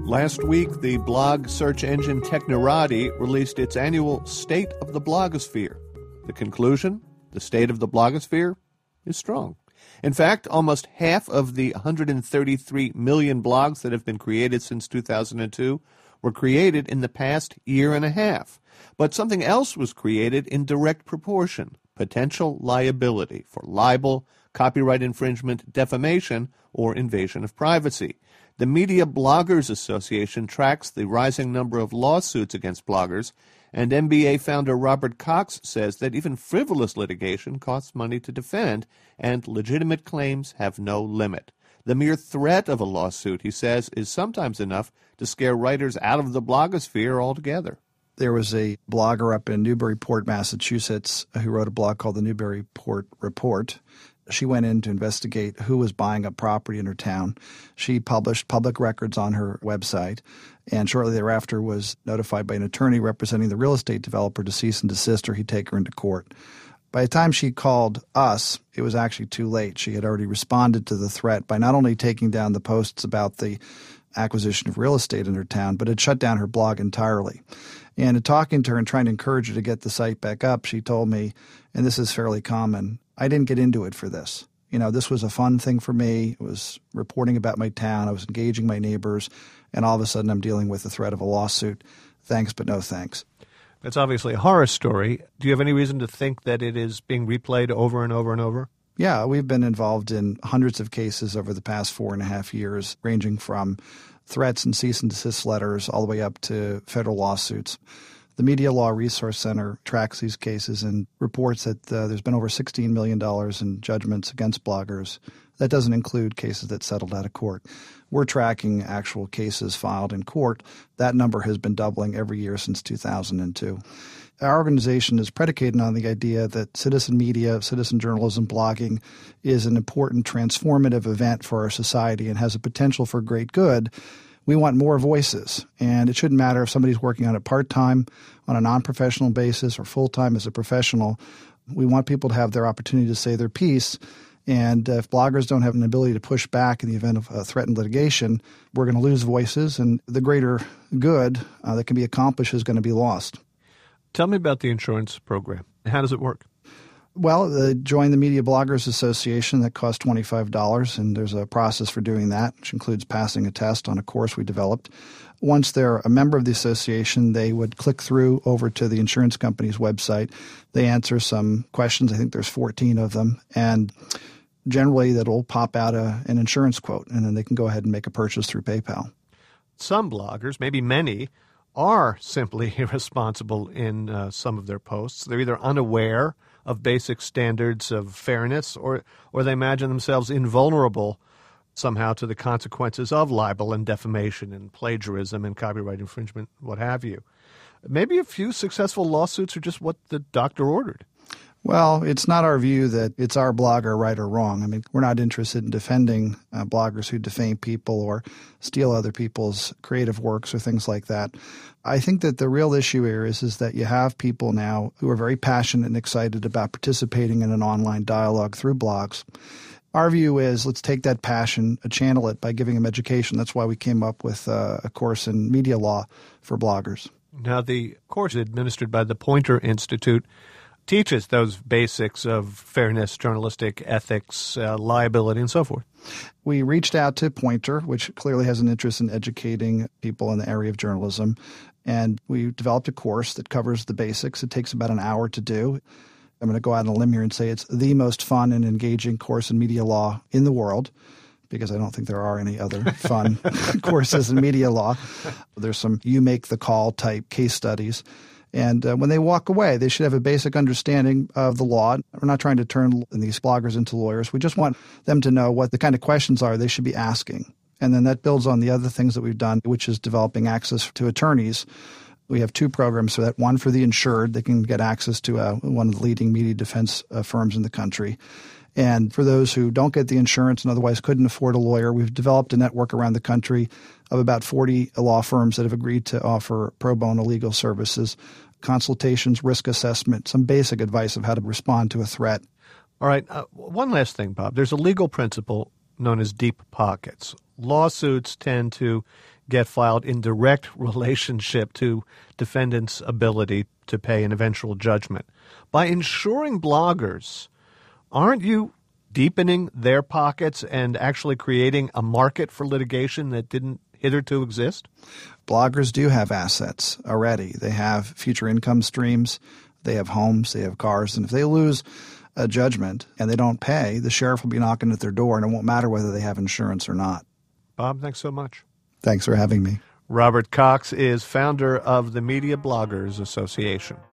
Last week, the blog search engine Technorati released its annual State of the Blogosphere. The conclusion? The state of the blogosphere is strong. In fact, almost half of the 133 million blogs that have been created since 2002 were created in the past year and a half. But something else was created in direct proportion: potential liability for libel, copyright infringement, defamation, or invasion of privacy. The Media Bloggers Association tracks the rising number of lawsuits against bloggers, and MBA founder Robert Cox says that even frivolous litigation costs money to defend, and legitimate claims have no limit. The mere threat of a lawsuit, he says, is sometimes enough to scare writers out of the blogosphere altogether. There was a blogger up in Newburyport, Massachusetts, who wrote a blog called the Newburyport Report. She went in to investigate who was buying up property in her town. She published public records on her website, and shortly thereafter was notified by an attorney representing the real estate developer to cease and desist, or he'd take her into court. By the time she called us, it was actually too late. She had already responded to the threat by not only taking down the posts about the acquisition of real estate in her town, but had shut down her blog entirely. And in talking to her and trying to encourage her to get the site back up, she told me, and this is fairly common, I didn't get into it for this. This was a fun thing for me. It was reporting about my town. I was engaging my neighbors, and all of a sudden I'm dealing with the threat of a lawsuit. Thanks, but no thanks. It's obviously a horror story. Do you have any reason to think that it is being replayed over and over and over? Yeah, we've been involved in hundreds of cases over the past 4.5 years, ranging from threats and cease and desist letters all the way up to federal lawsuits. The Media Law Resource Center tracks these cases and reports that there's been over $16 million in judgments against bloggers. That doesn't include cases that settled out of court. We're tracking actual cases filed in court. That number has been doubling every year since 2002. Our organization is predicated on the idea that citizen media, citizen journalism, blogging is an important transformative event for our society and has a potential for great good. We want more voices, and it shouldn't matter if somebody's working on it part-time, on a non-professional basis, or full-time as a professional. We want people to have their opportunity to say their piece, and if bloggers don't have an ability to push back in the event of threatened litigation, we're going to lose voices, and the greater good that can be accomplished is going to be lost. Tell me about the insurance program. How does it work? Well, join the Media Bloggers Association. That costs $25, and there's a process for doing that, which includes passing a test on a course we developed. Once they're a member of the association, they would click through over to the insurance company's website. They answer some questions. I think there's 14 of them, and generally that'll pop out an insurance quote, and then they can go ahead and make a purchase through PayPal. Some bloggers, maybe many, are simply irresponsible in some of their posts. They're either unaware of basic standards of fairness, or they imagine themselves invulnerable somehow to the consequences of libel and defamation and plagiarism and copyright infringement, what have you. Maybe a few successful lawsuits are just what the doctor ordered. Well, it's not our view that it's our blogger right or wrong. I mean, we're not interested in defending bloggers who defame people or steal other people's creative works or things like that. I think that the real issue here is that you have people now who are very passionate and excited about participating in an online dialogue through blogs. Our view is let's take that passion, channel it by giving them education. That's why we came up with a course in media law for bloggers. Now, the course administered by the Poynter Institute teaches those basics of fairness, journalistic ethics, liability, and so forth. We reached out to Poynter, which clearly has an interest in educating people in the area of journalism, and we developed a course that covers the basics. It takes about an hour to do. I'm going to go out on a limb here and say it's the most fun and engaging course in media law in the world, because I don't think there are any other fun courses in media law. There's some you make the call type case studies. And when they walk away, they should have a basic understanding of the law. We're not trying to turn these bloggers into lawyers. We just want them to know what the kind of questions are they should be asking. And then that builds on the other things that we've done, which is developing access to attorneys. We have two programs for that. One for the insured. They can get access to one of the leading media defense firms in the country. And for those who don't get the insurance and otherwise couldn't afford a lawyer, we've developed a network around the country of about 40 law firms that have agreed to offer pro bono legal services, consultations, risk assessment, some basic advice of how to respond to a threat. All right. One last thing, Bob. There's a legal principle known as deep pockets. Lawsuits tend to get filed in direct relationship to defendants' ability to pay an eventual judgment. By insuring bloggers, aren't you deepening their pockets and actually creating a market for litigation that didn't hitherto exist? Bloggers do have assets already. They have future income streams, they have homes, they have cars, and if they lose a judgment and they don't pay, the sheriff will be knocking at their door, and it won't matter whether they have insurance or not. Bob, thanks so much. Thanks for having me. Robert Cox is founder of the Media Bloggers Association.